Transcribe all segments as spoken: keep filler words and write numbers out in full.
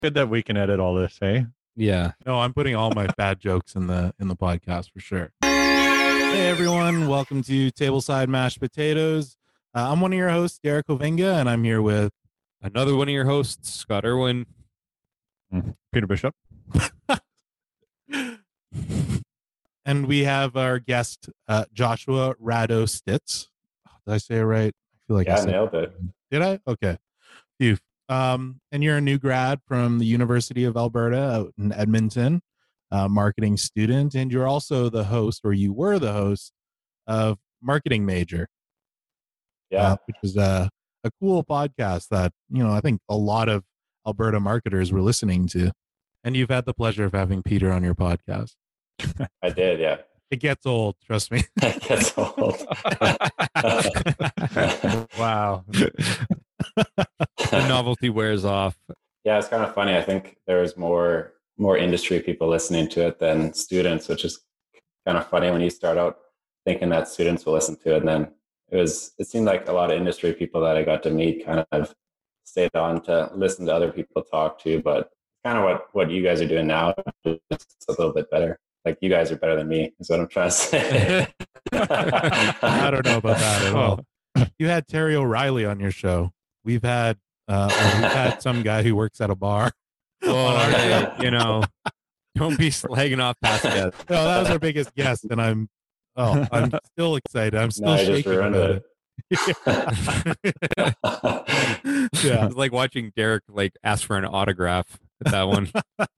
Good that we can edit all this, hey? Yeah. No, I'm putting all my bad jokes in the in the podcast for sure. Hey everyone, welcome to Tableside Mashed Potatoes. Uh, I'm one of your hosts, Derek Ovinga, and I'm here with Another one of your hosts, Scott Irwin. Peter Bishop. and we have our guest, uh, Joshua Rado Stitz. Did I say it right? I feel like yeah, I said nailed it. Did I? Okay. You. Um, and you're a new grad from the University of Alberta out in Edmonton, uh, marketing student, and you're also the host, or you were the host of Marketing Major. Yeah, uh, which is a a cool podcast that you know I think a lot of Alberta marketers were listening to. And you've had the pleasure of having Peter on your podcast. I did. Yeah, It gets old, trust me. it gets old. Wow. The novelty wears off. Yeah, it's kind of funny. I think there's more more industry people listening to it than students, which is kind of funny when you start out thinking that students will listen to it, and then it was it seemed like a lot of industry people that I got to meet kind of stayed on to listen to other people talk to, but kind of what what you guys are doing now, just a little bit better. Like you guys are better than me is what I'm trying to say. I don't know about that at all. You had Terry O'Reilly on your show. We've had uh, or we've had some guy who works at a bar. Oh, hey, you know, don't be slagging off past guests. No, that was our biggest guest, and I'm oh, I'm still excited. I'm still No, I just shaking ruined about it. it. Yeah, It's like watching Derek like ask for an autograph at that one.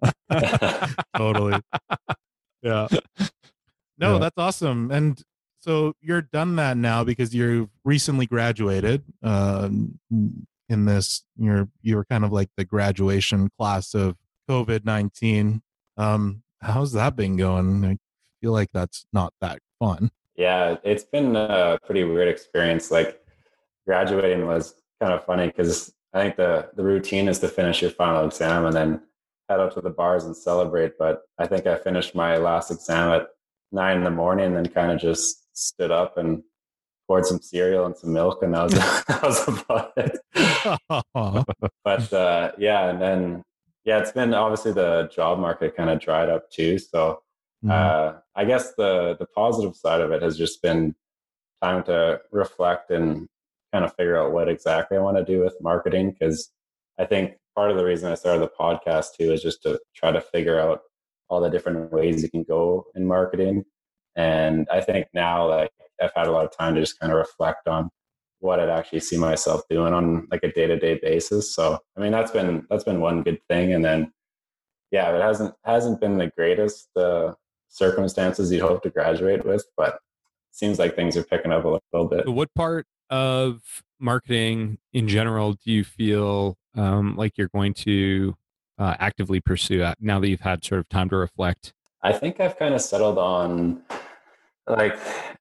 totally. Yeah. No, Yeah. that's awesome. And so you're done that now because you've recently graduated. Um, in this, you're you're kind of like the graduation class of COVID nineteen. Um, how's that been going? I feel like that's not that fun. Yeah, it's been a pretty weird experience. Like graduating was kind of funny because I think the the routine is to finish your final exam and then head out to the bars and celebrate. But I think I finished my last exam at nine in the morning and then kind of just stood up and poured some cereal and some milk, and that was that was about it. But uh, yeah, and then yeah, it's been obviously the job market kind of dried up too. So uh, I guess the the positive side of it has just been time to reflect and kind of figure out what exactly I want to do with marketing, because I think part of the reason I started the podcast too is just to try to figure out all the different ways you can go in marketing. And I think now, like, I've had a lot of time to just kind of reflect on what I'd actually see myself doing on like a day-to-day basis. So, I mean, that's been, that's been one good thing. And then, yeah, it hasn't, hasn't been the greatest uh, circumstances you'd hope to graduate with, but it seems like things are picking up a little bit. So what part of marketing in general do you feel um, like you're going to uh, actively pursue now that you've had sort of time to reflect? I think I've kind of settled on, like,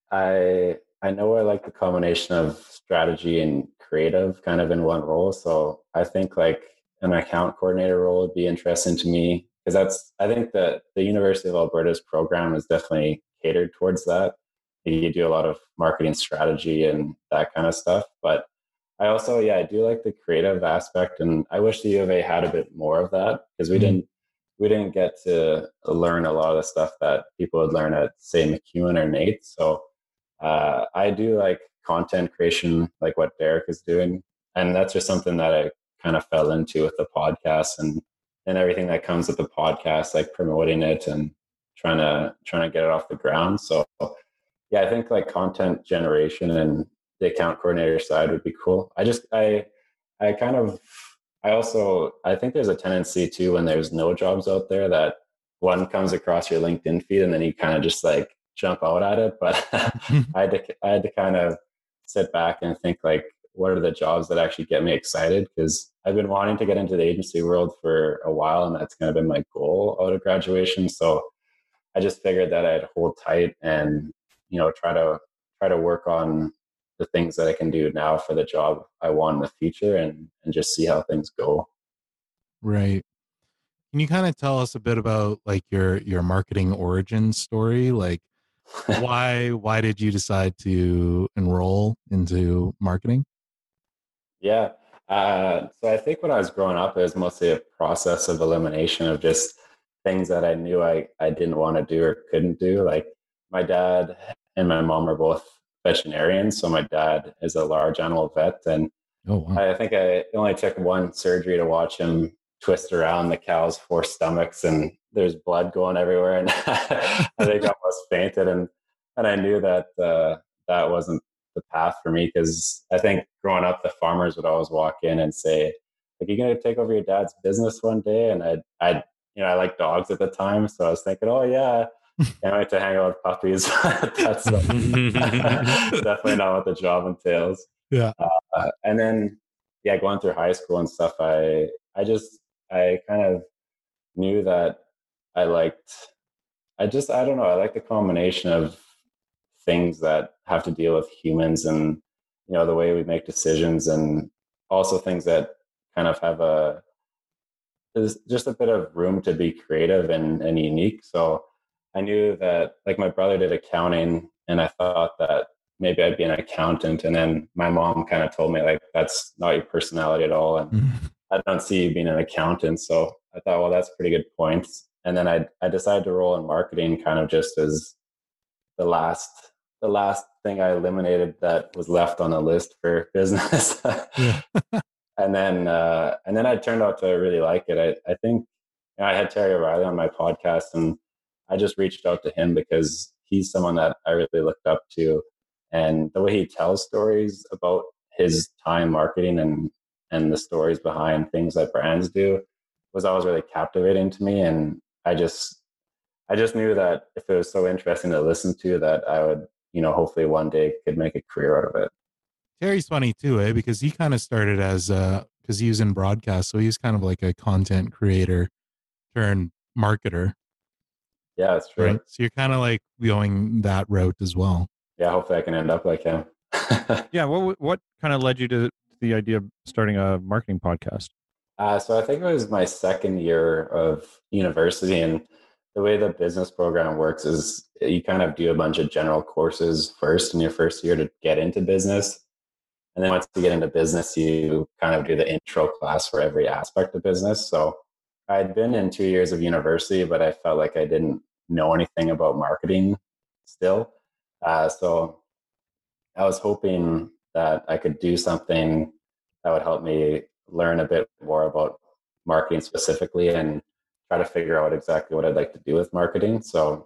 I I know I like the combination of strategy and creative kind of in one role. So I think like an account coordinator role would be interesting to me, because that's, I think that the University of Alberta's program is definitely catered towards that. You do a lot of marketing strategy and that kind of stuff. But I also, yeah, I do like the creative aspect, and I wish the U of A had a bit more of that, because we mm-hmm. didn't we didn't get to learn a lot of the stuff that people would learn at, say, MacEwan or Nate. So uh, I do like content creation, like what Derek is doing, and that's just something that I kind of fell into with the podcast and and everything that comes with the podcast, like promoting it and trying to trying to get it off the ground. So yeah, I think like content generation and the account coordinator side would be cool. I just I I kind of I also, I think there's a tendency too, when there's no jobs out there, that one comes across your LinkedIn feed and then you kind of just like jump out at it. But I had to, I had to kind of sit back and think like, what are the jobs that actually get me excited? Because I've been wanting to get into the agency world for a while, and that's kind of been my goal out of graduation. So I just figured that I'd hold tight and, you know, try to, try to work on the things that I can do now for the job I want in the future, and, and just see how things go. Right. Can you kind of tell us a bit about like your, your marketing origin story? Like why, why did you decide to enroll into marketing? Yeah. Uh, so I think when I was growing up, it was mostly a process of elimination of just things that I knew I, I didn't want to do or couldn't do. Like my dad and my mom are both veterinarians. So my dad is a large animal vet. And Oh, wow. I think I it only took one surgery to watch him twist around the cow's four stomachs and there's blood going everywhere. And I think I almost fainted. And, and I knew that uh, that wasn't the path for me, because I think growing up, the farmers would always walk in and say, like, "You're going to take over your dad's business one day." And I, I, you know, I liked dogs at the time. So I was thinking, oh yeah, can't wait to hang out with puppies. That's uh, definitely not what the job entails. Yeah. Uh, and then, yeah, going through high school and stuff, I, I just, I kind of knew that I liked, I just, I don't know, I like the combination of things that have to deal with humans and, you know, the way we make decisions, and also things that kind of have a, there's just a bit of room to be creative and, and unique. So I knew that, like, my brother did accounting and I thought that maybe I'd be an accountant. And then my mom kind of told me, like, that's not your personality at all. And Mm-hmm. I don't see you being an accountant. So I thought, well, that's pretty good points. And then I I decided to roll in marketing, kind of just as the last the last thing I eliminated that was left on the list for business. Yeah. and then uh, and then I turned out to really like it. I I think, you know, I had Terry O'Reilly on my podcast, and I just reached out to him because he's someone that I really looked up to, and the way he tells stories about his time marketing and and the stories behind things that brands do was always really captivating to me. And I just, I just knew that if it was so interesting to listen to, that I would, you know, hopefully one day could make a career out of it. Terry's funny too, eh? Because he kind of started as uh because he was in broadcast, so he's kind of like a content creator turned marketer, Yeah, it's true. right? So you're kind of like going that route as well. Yeah, hopefully I can end up like him. Yeah. What what kind of led you to the idea of starting a marketing podcast? Uh, so I think it was my second year of university, and the way the business program works is you kind of do a bunch of general courses first in your first year to get into business. And then once you get into business, you kind of do the intro class for every aspect of business. So I'd been in two years of university, but I felt like I didn't know anything about marketing still. Uh, so I was hoping that I could do something that would help me learn a bit more about marketing specifically and try to figure out exactly what I'd like to do with marketing. So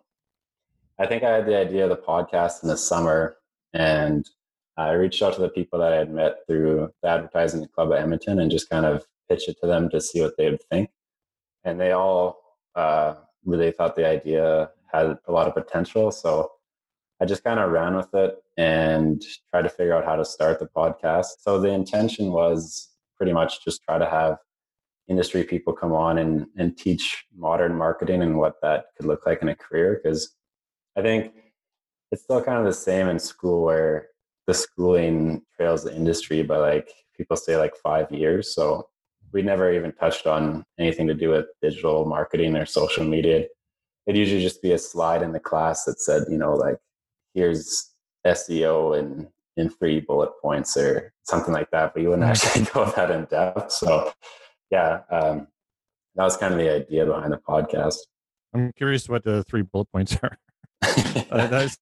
I think I had the idea of the podcast in the summer, and I reached out to the people that I had met through the Advertising Club of Edmonton and just kind of pitched it to them to see what they would think. And they all uh, really thought the idea had a lot of potential. So I just kind of ran with it and tried to figure out how to start the podcast. So the intention was pretty much just try to have industry people come on and, and teach modern marketing and what that could look like in a career. Because I think it's still kind of the same in school, where the schooling trails the industry by, like, people say, like, five years. So we never even touched on anything to do with digital marketing or social media. It'd usually just be a slide in the class that said, you know, like, here's S E O in, in three bullet points or something like that, but you wouldn't actually go that in depth. So yeah, um, that was kind of the idea behind the podcast. I'm curious what the three bullet points are. uh, that's,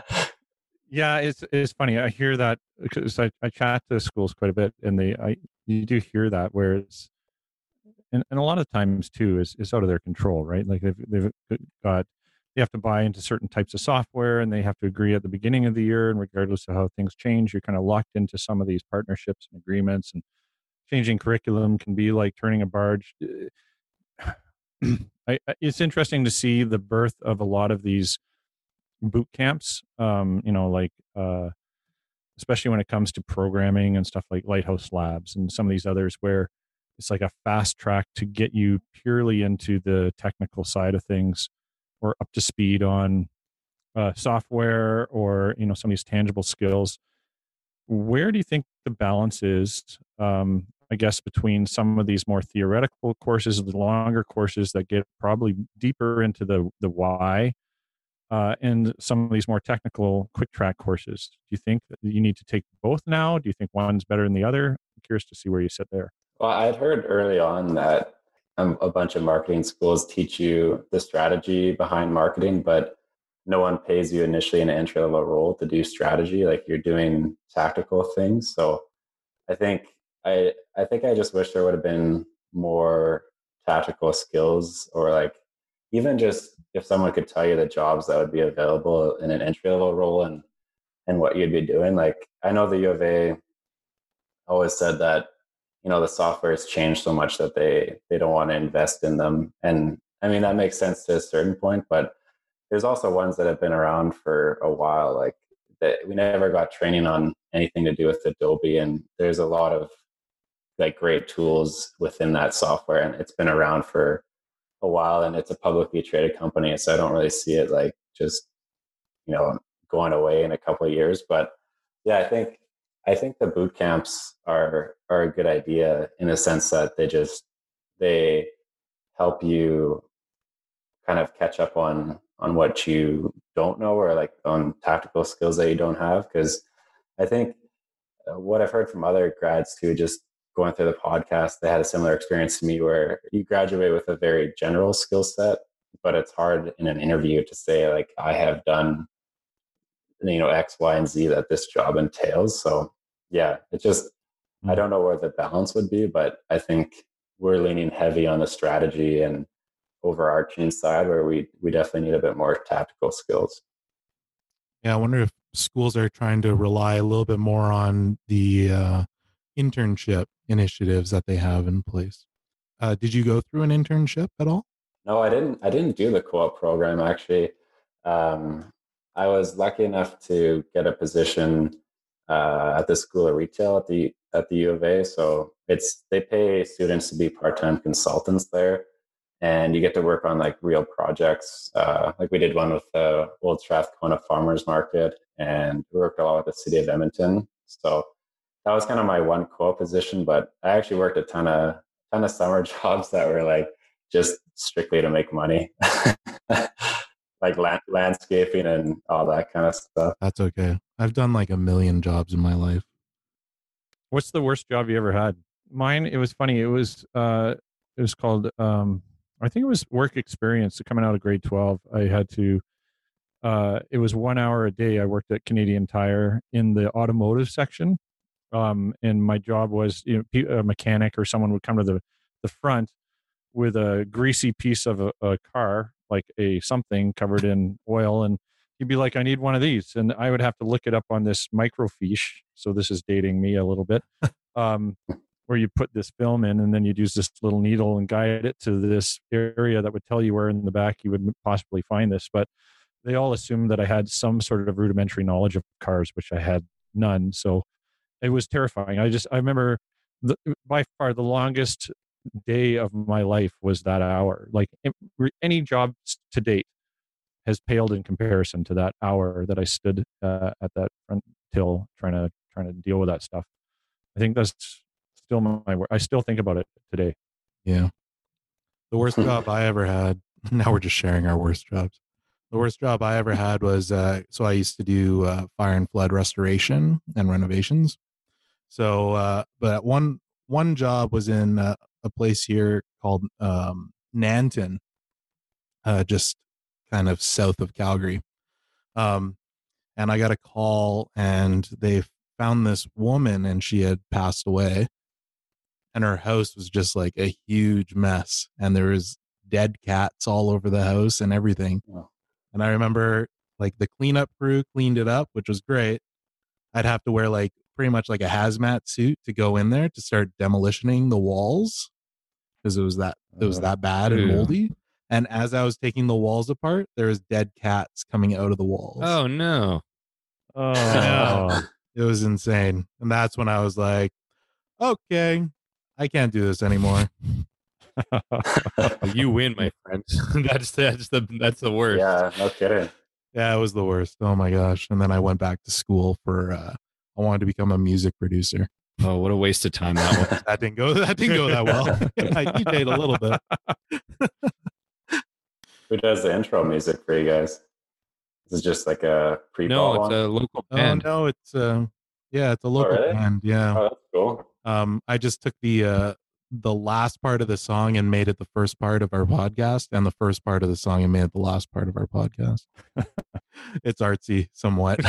yeah, it's it's funny. I hear that because I, I chat to schools quite a bit, and they I you do hear that, where it's and, and a lot of times too is is out of their control, right? Like they've they've got they have to buy into certain types of software, and they have to agree at the beginning of the year, and regardless of how things change, you're kind of locked into some of these partnerships and agreements, and changing curriculum can be like turning a barge. I, it's interesting to see the birth of a lot of these boot camps, um, you know, like uh, especially when it comes to programming and stuff like Lighthouse Labs and some of these others, where it's like a fast track to get you purely into the technical side of things, or up to speed on uh, software, or, you know, some of these tangible skills. Where do you think the balance is, um, I guess, between some of these more theoretical courses, the longer courses that get probably deeper into the the why, uh, and some of these more technical quick track courses? Do you think that you need to take both now? Do you think one's better than the other? I'm curious to see where you sit there. Well, I'd heard early on that um, a bunch of marketing schools teach you the strategy behind marketing, but no one pays you initially in an entry level role to do strategy. Like you're doing tactical things. So I think I I think I just wish there would have been more tactical skills, or like even just if someone could tell you the jobs that would be available in an entry level role and and what you'd be doing. Like I know the U of A always said that, you know, the software has changed so much that they they don't want to invest in them. And I mean that makes sense to a certain point, but there's also ones that have been around for a while. Like that we never got training on anything to do with Adobe, and there's a lot of like great tools within that software, and it's been around for a while, and it's a publicly traded company, so I don't really see it like just, you know, going away in a couple of years. But yeah, I think I think the boot camps are are a good idea in the sense that they just they help you kind of catch up on on what you don't know, or like on tactical skills that you don't have. Because I think what I've heard from other grads too, just going through the podcast, they had a similar experience to me where you graduate with a very general skill set, but it's hard in an interview to say like, I have done, you know, X, Y, and Z that this job entails. So yeah, it just, mm-hmm. I don't know where the balance would be, but I think we're leaning heavy on the strategy and overarching side where we, we definitely need a bit more tactical skills. Yeah. I wonder if schools are trying to rely a little bit more on the uh, internship initiatives that they have in place. Uh, did you go through an internship at all? No, I didn't. I didn't do the co-op program actually. Um, I was lucky enough to get a position uh, at the School of Retail at the at the U of A. So it's they pay students to be part-time consultants there, and you get to work on like real projects. Uh, like we did one with the Old Strathcona Farmers Market, and we worked a lot with the City of Edmonton. So that was kind of my one co-op position. But I actually worked a ton of ton of summer jobs that were like just strictly to make money. Like land, landscaping and all that kind of stuff. That's okay. I've done like a million jobs in my life. What's the worst job you ever had? Mine, it was funny. It was uh, it was called um, I think it was work experience. Coming out of grade twelve, I had to. Uh, it was one hour a day. I worked at Canadian Tire in the automotive section, um, and my job was, you know, a mechanic or someone would come to the the front with a greasy piece of a, a car, like a something covered in oil, and he'd be like, I need one of these. And I would have to look it up on this microfiche. So this is dating me a little bit, um, where you put this film in and then you'd use this little needle and guide it to this area that would tell you where in the back you would possibly find this. But they all assumed that I had some sort of rudimentary knowledge of cars, which I had none. So it was terrifying. I just, I remember the, by far the longest day of my life was that hour. Like any job to date has paled in comparison to that hour that I stood uh, at that front till trying to trying to deal with that stuff. I think that's still my work. I still think about it today. Yeah. The worst job I ever had. Now we're just sharing our worst jobs. The worst job I ever had was uh, so I used to do uh, fire and flood restoration and renovations. So, uh, but one one job was in uh, a place here called um, Nanton, uh, just kind of south of Calgary. Um, and I got a call, and they found this woman, and she had passed away, and her house was just like a huge mess, and there was dead cats all over the house and everything. Wow. And I remember like the cleanup crew cleaned it up, which was great. I'd have to wear like pretty much like a hazmat suit to go in there to start demolitioning the walls because it was that it was that bad and moldy. And as I was taking the walls apart, there was dead cats coming out of the walls. Oh no! Oh, it was insane. And that's when I was like, okay, I can't do this anymore. You win, my friend. that's that's the that's the worst. Yeah, no kidding. Yeah, it was the worst. Oh my gosh! And then I went back to school for. Uh, I wanted to become a music producer. Oh, what a waste of time that was. that didn't go. That didn't go that well. I D J'd a little bit. Who does the intro music for you guys? This is just like a pre-ball No, it's one? a local band. Oh no, it's uh, yeah, it's a local oh, really? band. Yeah. Oh, that's cool. Um, I just took the uh, the last part of the song and made it the first part of our podcast, and the first part of the song and made it the last part of our podcast. It's artsy somewhat.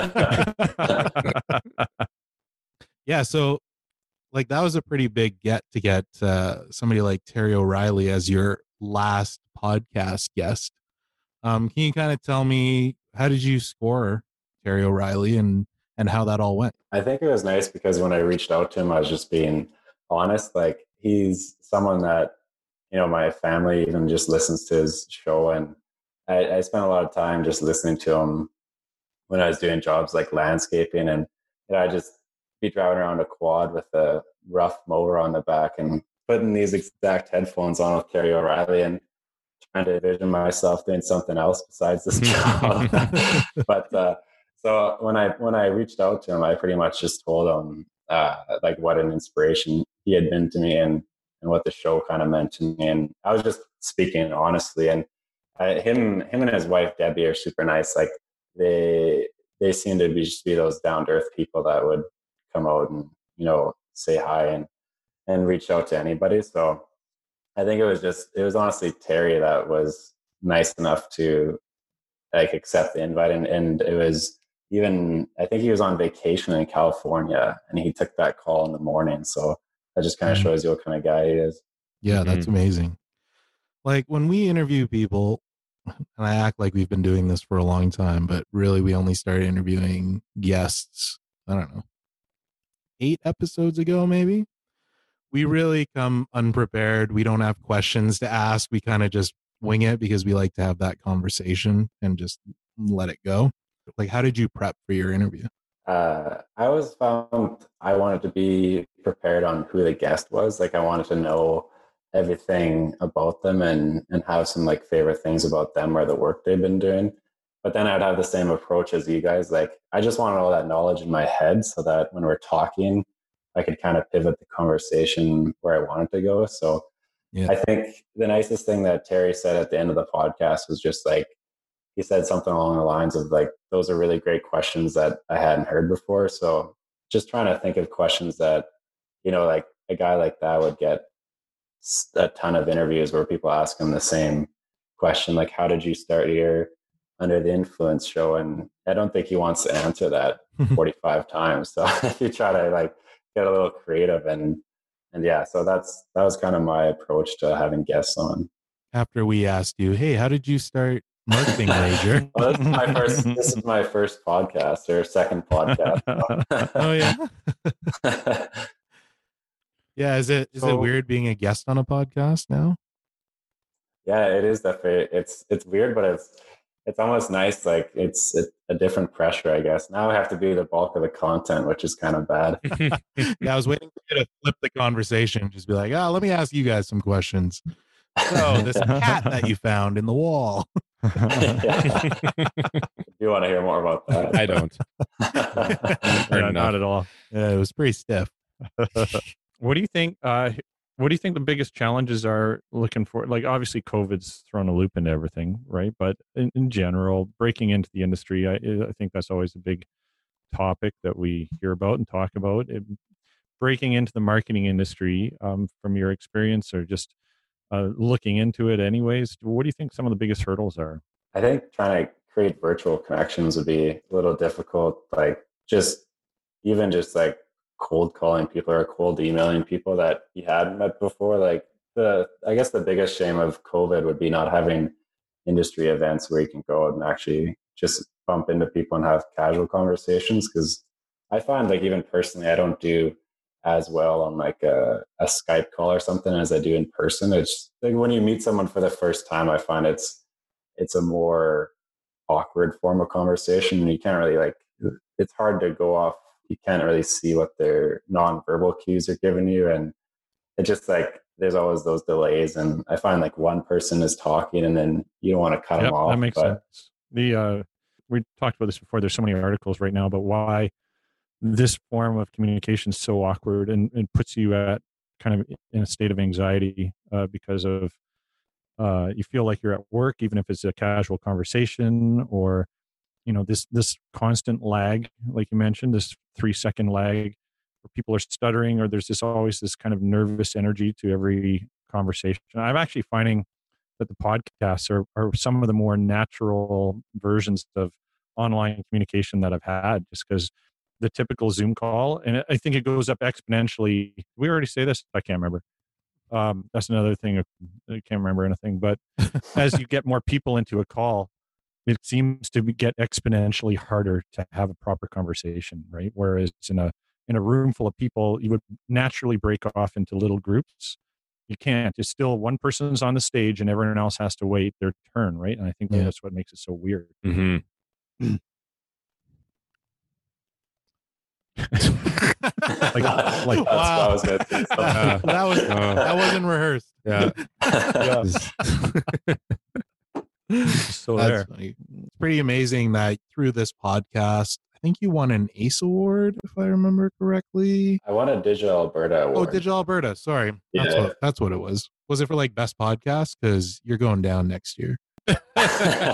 Yeah, so like that was a pretty big get to get uh, somebody like Terry O'Reilly as your last podcast guest. Um, can you kind of tell me, how did you score Terry O'Reilly and and how that all went? I think it was nice because when I reached out to him, I was just being honest. Like he's someone that, you know, my family even just listens to his show, and I, I spent a lot of time just listening to him when I was doing jobs like landscaping, and you know, I just be driving around a quad with a rough mower on the back and putting these exact headphones on with Terry O'Reilly and trying to envision myself doing something else besides this job. But uh, so when I when I reached out to him, I pretty much just told him uh, like what an inspiration he had been to me, and and what the show kind of meant to me. And I was just speaking honestly. And uh, him him and his wife Debbie are super nice. Like they they seem to be just be those down to earth people that would come out and, you know, say hi and and reach out to anybody. So I think it was just it was honestly Terry that was nice enough to like accept the invite, and, and it was even I think he was on vacation in California and he took that call in the morning. So that just kind of shows you what kind of guy he is. Yeah, that's mm-hmm. amazing. Like when we interview people, and I act like we've been doing this for a long time, but really we only started interviewing guests, I don't know, eight episodes ago, maybe. We really come unprepared. We don't have questions to ask. We kind of just wing it because we like to have that conversation and just let it go. Like, how did you prep for your interview? Uh, I always found I wanted to be prepared on who the guest was. Like I wanted to know everything about them and, and have some like favorite things about them or the work they've been doing. But then I'd have the same approach as you guys. Like I just want all that knowledge in my head so that when we're talking, I could kind of pivot the conversation where I wanted to go. So yeah. I think the nicest thing that Terry said at the end of the podcast was just like, he said something along the lines of like, those are really great questions that I hadn't heard before. So just trying to think of questions that, you know, like a guy like that would get a ton of interviews where people ask him the same question, like, how did you start your Under the Influence show? And I don't think he wants to answer that forty-five times. So if you try to like get a little creative and, and yeah, so that's, that was kind of my approach to having guests on. After we asked you, hey, how did you start marketing major? Well, this is my first, this is my first podcast or second podcast. Oh yeah. Yeah. Is it, is so, it weird being a guest on a podcast now? Yeah, it is definitely, it's, it's weird, but it's, it's almost nice. Like it's a, a different pressure, I guess. Now I have to be the bulk of the content, which is kind of bad. Yeah. I was waiting for you to flip the conversation. Just be like, oh, let me ask you guys some questions. So this cat that you found in the wall. Yeah. You want to hear more about that? I don't. Yeah, not at all. Yeah, it was pretty stiff. What do you think? Uh, what do you think the biggest challenges are looking for? Like, obviously, COVID's thrown a loop into everything, right? But in, in general, breaking into the industry, I, I think that's always a big topic that we hear about and talk about. It, breaking into the marketing industry, um, from your experience, or just uh, looking into it, anyways. What do you think some of the biggest hurdles are? I think trying to create virtual connections would be a little difficult. Like, just even just like cold calling people or cold emailing people that you hadn't met before. Like the, I guess the biggest shame of COVID would be not having industry events where you can go out and actually just bump into people and have casual conversations. Cause I find like even personally, I don't do as well on like a, a Skype call or something as I do in person. It's like when you meet someone for the first time, I find it's, it's a more awkward form of conversation. And you can't really like, it's hard to go off. You can't really see what their nonverbal cues are giving you. And it just like, there's always those delays. And I find like one person is talking and then you don't want to cut yep, them off. That makes but, sense. The, uh, we talked about this before. There's so many articles right now about why this form of communication is so awkward and, and puts you at kind of in a state of anxiety uh, because of, uh, you feel like you're at work, even if it's a casual conversation, or, you know, this, this constant lag, like you mentioned, this three second lag or people are stuttering, or there's just always this kind of nervous energy to every conversation. I'm actually finding that the podcasts are, are some of the more natural versions of online communication that I've had, just because the typical Zoom call, and I think it goes up exponentially. We already say this? I can't remember. Um, that's another thing. I can't remember anything. But as you get more people into a call, it seems to be, get exponentially harder to have a proper conversation, right? Whereas in a in a room full of people, you would naturally break off into little groups. You can't. It's still one person's on the stage and everyone else has to wait their turn, right? And I think Yeah. that's what makes it so weird. Mm-hmm. like, like That's wow. what I was gonna say. that, that was Uh, that wasn't rehearsed. Yeah. yeah. So That's there. funny. It's pretty amazing that through this podcast, I think you won an ACE award, if I remember correctly. I won a Digital Alberta Oh, award. Digital Alberta. Sorry, that's Yeah. what that's what it was. Was it for like best podcast? Because you're going down next year. uh,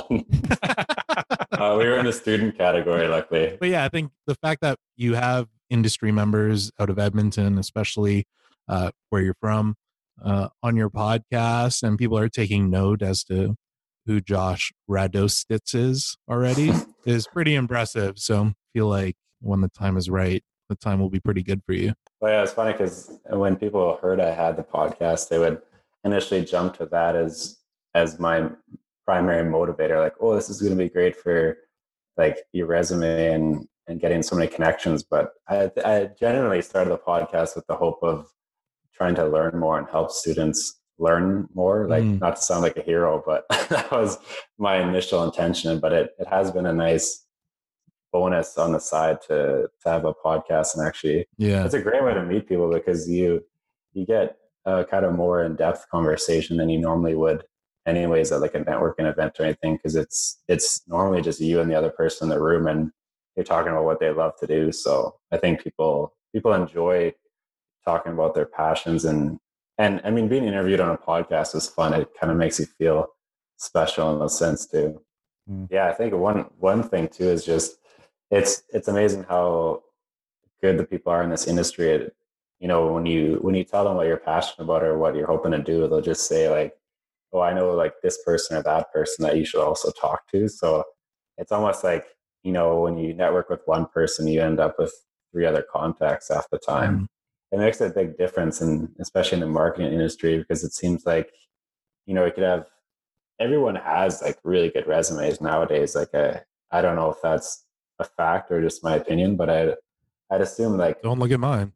we were in the student category, luckily. But yeah, I think the fact that you have industry members out of Edmonton, especially uh, where you're from, uh, on your podcast, and people are taking note as to who Josh Radostitz is already, is pretty impressive. So I feel like when the time is right, the time will be pretty good for you. Well, yeah, it's funny because when people heard I had the podcast, they would initially jump to that as as my primary motivator. Like, oh, this is going to be great for like your resume and and getting so many connections. But I, I genuinely started the podcast with the hope of trying to learn more and help students learn more. Like, Mm. not to sound like a hero, but that was my initial intention. But it it has been a nice bonus on the side to to have a podcast, and actually Yeah. it's a great way to meet people because you you get a kind of more in-depth conversation than you normally would anyways at like a networking event or anything, because it's it's normally just you and the other person in the room and you're talking about what they love to do. So I think people people enjoy talking about their passions, and and I mean, being interviewed on a podcast is fun. It kind of makes you feel special in a sense too. Mm. Yeah, I think one one thing too is just it's it's amazing how good the people are in this industry. It, you know, when you when you tell them what you're passionate about or what you're hoping to do, they'll just say like, "Oh, I know like this person or that person that you should also talk to." So it's almost like, you know, when you network with one person, you end up with three other contacts half the time. Mm. It makes a big difference, and especially in the marketing industry, because it seems like, you know, you could have everyone has like really good resumes nowadays. Like, I, I don't know if that's a fact or just my opinion, but I, I'd assume like, Don't look at mine.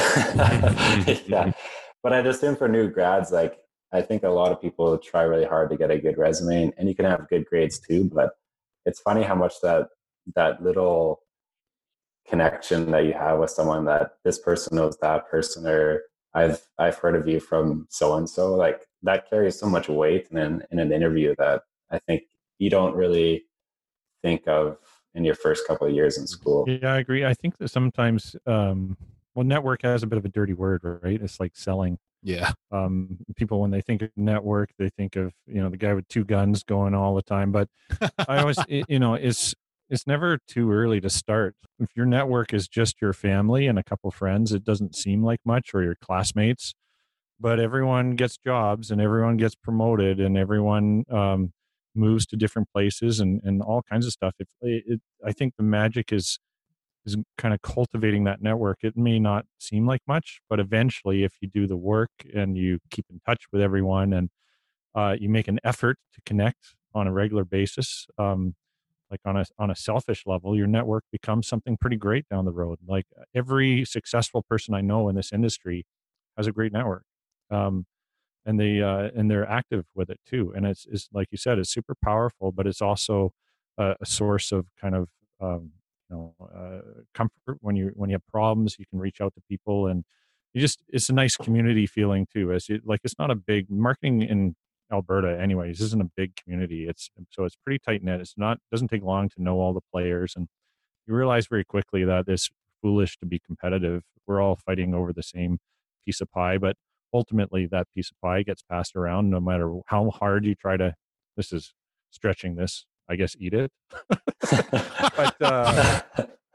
yeah, but I'd assume for new grads, like, I think a lot of people try really hard to get a good resume, and, and you can have good grades too. But it's funny how much that that little connection that you have with someone, that this person knows that person, or I've I've heard of you from so and so, like that carries so much weight in an, in an interview that I think you don't really think of in your first couple of years in school. Yeah, I agree. I think that sometimes, um, well, network has a bit of a dirty word, right? It's like selling. Yeah. Um, people, when they think of network, they think of, you know, the guy with two guns going all the time. But I always, it- you know, it's it's never too early to start. If your network is just your family and a couple friends, it doesn't seem like much, or your classmates. But everyone gets jobs and everyone gets promoted and everyone um, moves to different places and, and all kinds of stuff. It, it, I think the magic is is kind of cultivating that network. It may not seem like much, but eventually, if you do the work and you keep in touch with everyone and uh, you make an effort to connect on a regular basis, um, like on a on a selfish level, your network becomes something pretty great down the road. Like every successful person I know in this industry has a great network. Um, and they uh, and they're active with it too. And it's, it's like you said, it's super powerful, but it's also a, a source of kind of um, you know uh, comfort when you when you have problems. You can reach out to people, and you just it's a nice community feeling too. As you, like it's not a big marketing in Alberta, anyways. Isn't a big community. It's so it's pretty tight knit. It's not doesn't take long to know all the players, and you realize very quickly that it's foolish to be competitive. We're all fighting over the same piece of pie, but ultimately that piece of pie gets passed around no matter how hard you try to, this is stretching this, I guess, eat it. but uh,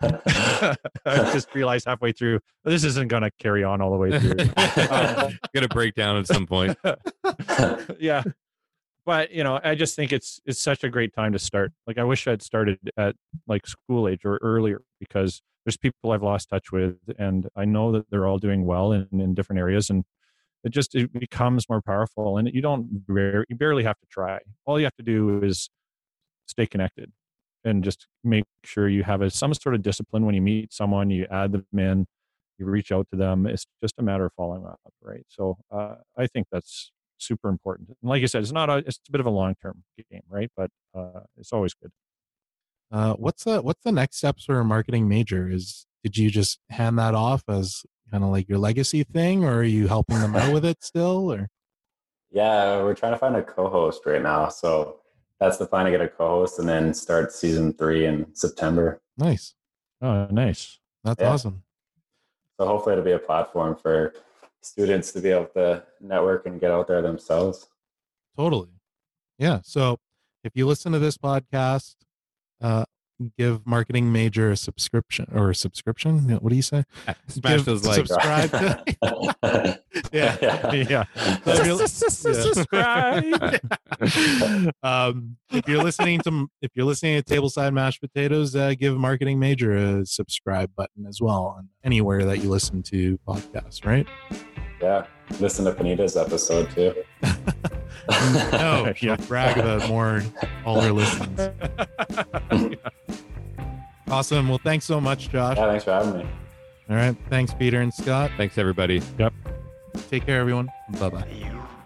I just realized halfway through this isn't going to carry on all the way through. Um, gonna break down at some point. Yeah, but you know, I just think it's it's such a great time to start. Like, I wish I'd started at like school age or earlier, because there's people I've lost touch with, and I know that they're all doing well in, in different areas, and it just it becomes more powerful. And you don't you barely have to try. All you have to do is stay connected, and just make sure you have a, some sort of discipline. When you meet someone, you add them in, you reach out to them. It's just a matter of following up, right? So uh, I think that's super important. And like I said, it's not a, it's a bit of a long-term game, right? But uh, it's always good. Uh, what's the what's the next steps for a marketing major? Is did you just hand that off as kind of like your legacy thing, or are you helping them out with it still? Or Yeah, we're trying to find a co-host right now. So that's the plan, to get a co-host and then start season three in September. nice, Oh, nice. that's Yeah. awesome. So hopefully it'll be a platform for students to be able to network and get out there themselves. Totally. Yeah. So if you listen to this podcast, uh, give Marketing Major a subscription or a subscription. What do you say? Smash Give- those likes. subscribe to- yeah. Yeah. So if you're- Subscribe. um, if you're listening to if you're listening to Tableside Mashed Potatoes, uh, give Marketing Major a subscribe button as well on anywhere that you listen to podcasts, right? Yeah. Listen to Panita's episode too. No, Yeah. brag about more all her listens. Awesome. Well, thanks so much, Josh. Yeah, thanks for having me. All right. Thanks, Peter and Scott. Thanks, everybody. Take care, everyone. Bye bye. You